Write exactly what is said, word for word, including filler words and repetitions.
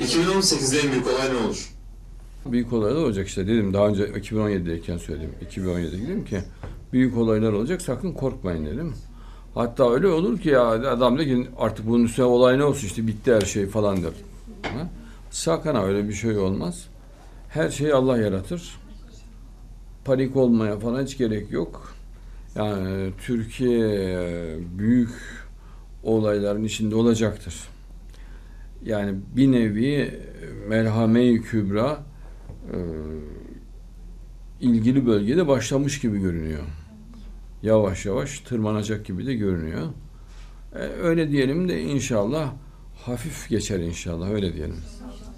iki bin on sekizde en büyük olay ne olur? Büyük olaylar olacak işte dedim daha önce iki bin on yedideyken söyledim. iki bin on yedide dedim ki büyük olaylar olacak sakın korkmayın dedim. Hatta öyle olur ki ya adam da ki artık bunun üstüne olay ne olsun işte bitti her şey falan der. Ha? Sakın ha öyle bir şey olmaz. Her şeyi Allah yaratır. Panik olmaya falan hiç gerek yok. Yani Türkiye büyük olayların içinde olacaktır. Yani bir nevi merhame-i kübra e, ilgili bölgede başlamış gibi görünüyor. Yavaş yavaş tırmanacak gibi de görünüyor. E, öyle diyelim de inşallah hafif geçer inşallah öyle diyelim.